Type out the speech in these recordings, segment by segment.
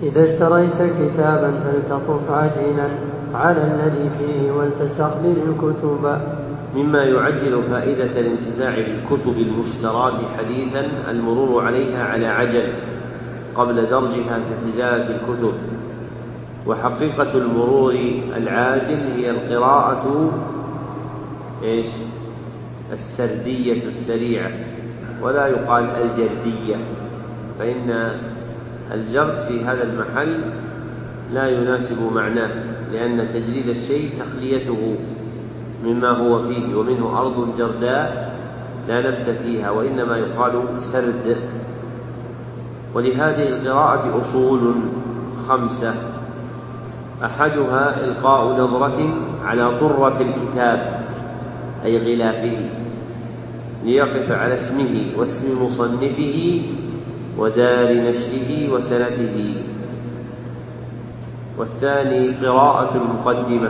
إذا اشتريت كتابا فلتطف عجينا على الذي فيه ولتستقبل الكتب. مما يعجل فائدة الانتفاع بالكتب المشتراة حديثا المرور عليها على عجل قبل درجها كتجارة الكتب. وحقيقة المرور العاجل هي القراءة السردية السريعة، ولا يقال الجردية، فإن الجرد في هذا المحل لا يناسب معناه، لأن تجريد الشيء تخليته مما هو فيه، ومنه أرض جرداء لا نبت فيها، وإنما يقال سرد. ولهذه القراءة أصول 5: أحدها إلقاء نظرة على طرة الكتاب أي غلافه ليقف على اسمه واسم مصنفه ودار نشره وسنته. والثاني قراءة المقدمة،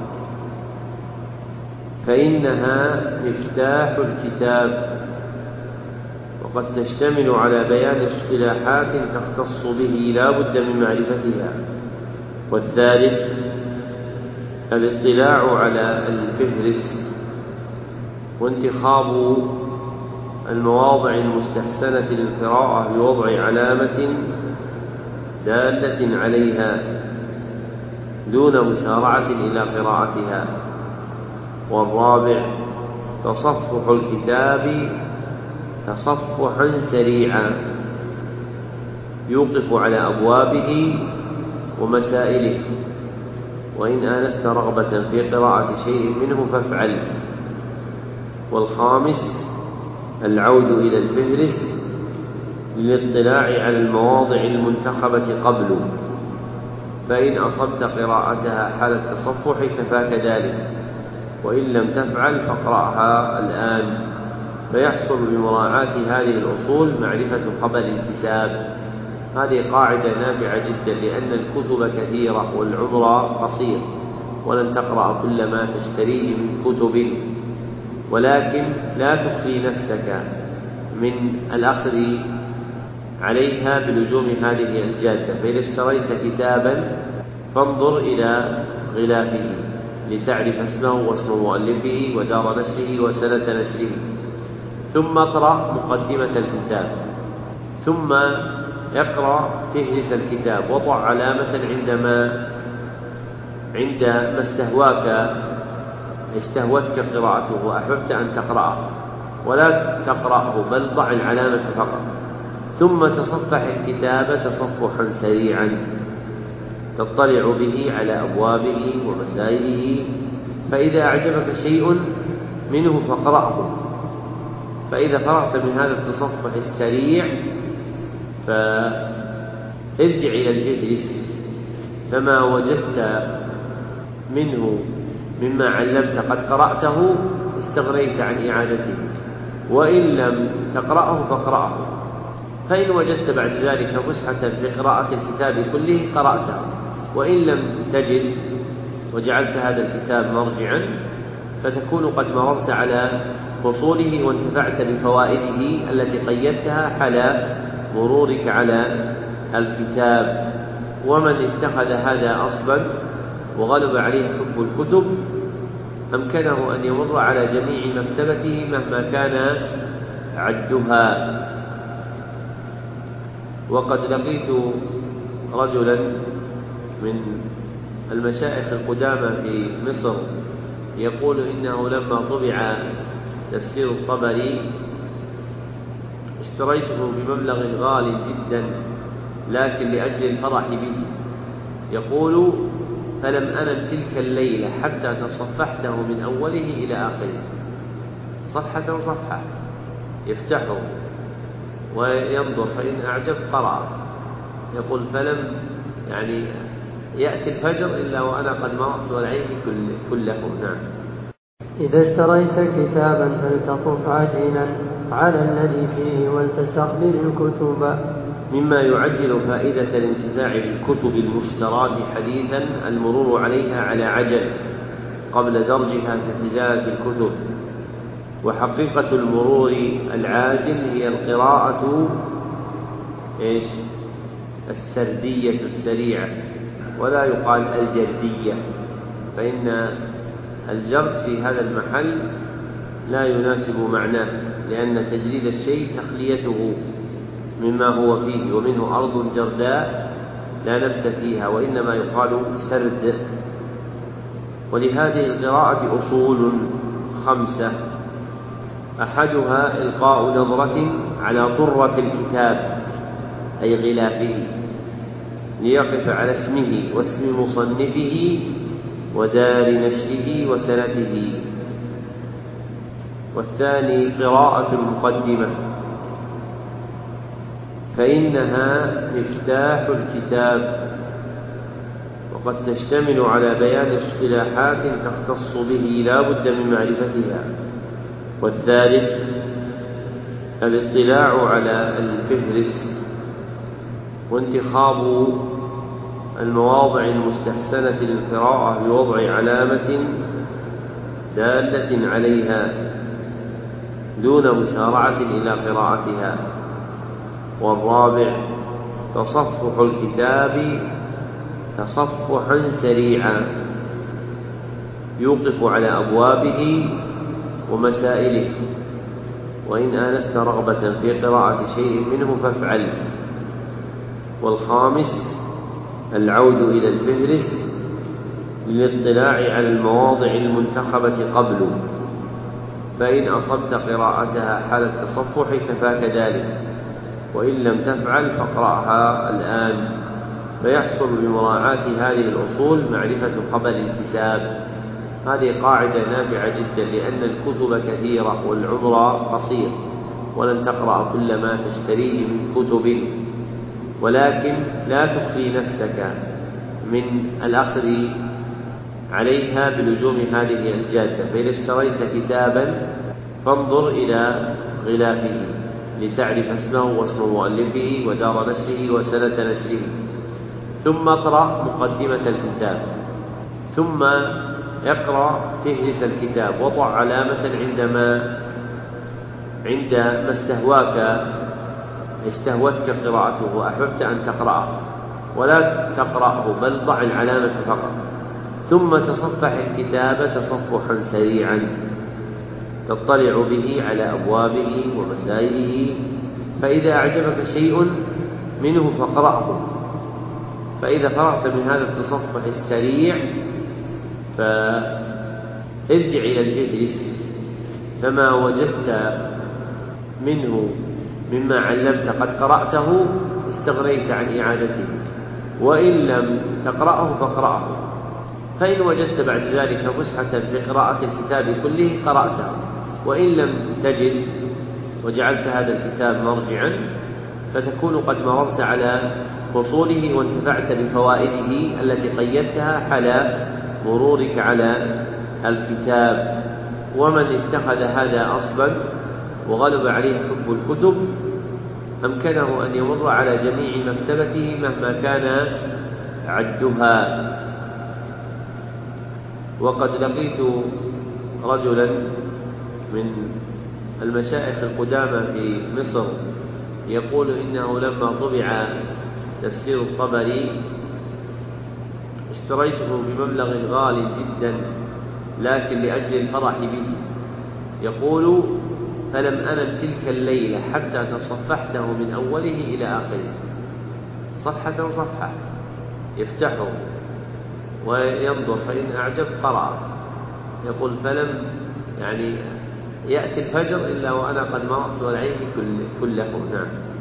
فإنها مفتاح الكتاب، وقد تشتمل على بيان اصطلاحات تختص به لا بد من معرفتها. والثالث الاطلاع على الفهرس وانتخاب المواضع المستحسنة للقراءة بوضع علامة دالة عليها دون مسارعة إلى قراءتها. والرابع تصفح الكتاب تصفحا سريعا يوقف على أبوابه ومسائله، وإن آنست رغبة في قراءة شيء منه فافعل. والخامس العود إلى الفهرس للاطلاع على المواضع المنتخبة قبل، فإن أصبت قراءتها حال التصفح كفاك ذلك، وإن لم تفعل فاقرأها الآن. فيحصل بمراعاة هذه الأصول معرفة خبر الكتاب. هذه قاعدة نافعة جدا، لأن الكتب كثيرة والعمر قصير، ولن تقرأ كل ما تشتريه من كتب، ولكن لا تخلي نفسك من الأخذ عليها بلزوم هذه الجادة. فإذا اشتريت كتابا فانظر إلى غلافه لتعرف اسمه واسم مؤلفه ودار نشره وسنة نشره، ثم اقرأ مقدمة الكتاب، ثم اقرأ فهرس الكتاب، وضع علامة عندما استهوتك قراءته وأحببت أن تقرأه، ولا تقرأه بل ضع العلامة فقط، ثم تصفح الكتاب تصفحا سريعا تطلع به على أبوابه ومسائله، فإذا أعجبك شيء منه فاقرأه. فإذا فرغت من هذا التصفح السريع فارجع إلى الفهرس، فما وجدت منه مما علمت قد قرأته استغنيت عن إعادته، وإن لم تقرأه فاقرأه. فإن وجدت بعد ذلك فسحة في قراءة الكتاب كله قرأته، وإن لم تجد وجعلت هذا الكتاب مرجعا فتكون قد مررت على فصوله وانتفعت بفوائده التي قيدتها حال مرورك على الكتاب. ومن اتخذ هذا أصلا وغلب عليه حب الكتب أمكنه أن يمر على جميع مكتبته مهما كان عدها. وقد لقيت رجلا من المشايخ القدامى في مصر يقول إنه لما طبع تفسير الطبري اشتريته بمبلغ غال جدا لكن لأجل الفرح به، يقول فلم أنم تلك الليلة حتى تصفحته من أوله إلى آخره صفحة صفحة، يفتحه وينظر فإن أعجب قرأ. يقول فلم يأتي الفجر إلا وأنا قد مررت عليه كله. نعم. إذا اشتريت كتابا فلتطف عجينا على الذي فيه ولتستقبل الكتب. مما يعجل فائدة الانتفاع بالكتب المشتراة حديثا المرور عليها على عجل قبل درجها كتجارة الكتب. وحقيقة المرور العاجل هي القراءة السردية السريعة، ولا يقال الجردية، فإن الجرد في هذا المحل لا يناسب معناه، لأن تجريد الشيء تخليته مما هو فيه، ومنه أرض جرداء لا نبت فيها، وإنما يقال سرد. ولهذه القراءة أصول 5: أحدها إلقاء نظرة على طرة الكتاب أي غلافه ليقف على اسمه واسم مصنفه ودار نشره وسنته. والثاني قراءة المقدمة، فإنها مفتاح الكتاب، وقد تشتمل على بيان اصطلاحات تختص به لا بد من معرفتها. والثالث الاطلاع على الفهرس وانتخاب المواضع المستحسنة للقراءة بوضع علامة دالة عليها دون مسارعة إلى قراءتها. والرابع تصفح الكتاب تصفحا سريعا يوقف على أبوابه ومسائله، وإن آنست رغبة في قراءة شيء منه فافعل. والخامس العود إلى الفهرس للاطلاع على المواضع المنتخبة قبل، فإن أصبت قراءتها حال التصفح كفاك ذلك، وإن لم تفعل فاقرأها الآن. فيحصل بمراعاة هذه الأصول معرفة خبر الكتاب. هذه قاعدة نافعة جدا، لأن الكتب كثيرة والعمر قصير، ولن تقرأ كل ما تشتريه من كتب، ولكن لا تخلي نفسك من الأخذ عليها بلزوم هذه الجادة. فإذا اشتريت كتابا فانظر إلى غلافه لتعرف اسمه واسم مؤلفه ودار نشره وسنة نشره، ثم اقرأ مقدمة الكتاب، ثم اقرأ فهرس الكتاب، وضع علامة عندما استهوتك قراءته وأحببت أن تقرأه، ولا تقرأه بل ضع العلامة فقط، ثم تصفح الكتاب تصفحا سريعا تطلع به على أبوابه ومسائله، فإذا أعجبك شيء منه فاقرأه. فإذا فرغت من هذا التصفح السريع فارجع إلى الفهرس، فما وجدت منه مما علمت قد قرأته استغنيت عن إعادته، وإن لم تقرأه فاقرأه. فإن وجدت بعد ذلك فسحة في قراءة الكتاب كله قرأته، وإن لم تجد وجعلت هذا الكتاب مرجعا فتكون قد مررت على فصوله وانتفعت بفوائده التي قيدتها حال مرورك على الكتاب. ومن اتخذ هذا أصلا وغلب عليه حب الكتب أمكنه أن يمر على جميع مكتبته مهما كان عدها. وقد لقيت رجلا من المشايخ القدامى في مصر يقول إنه لما طبع تفسير الطبري اشتريته بمبلغ غال جدا لكن لأجل الفرح به، يقول فلم أنم تلك الليلة حتى تصفحته من أوله إلى آخره صفحة صفحة، يفتحه وينظر فإن أعجب قرأ. يقول فلم يأتي الفجر إلا وأنا قد مررت عليه كله. نعم.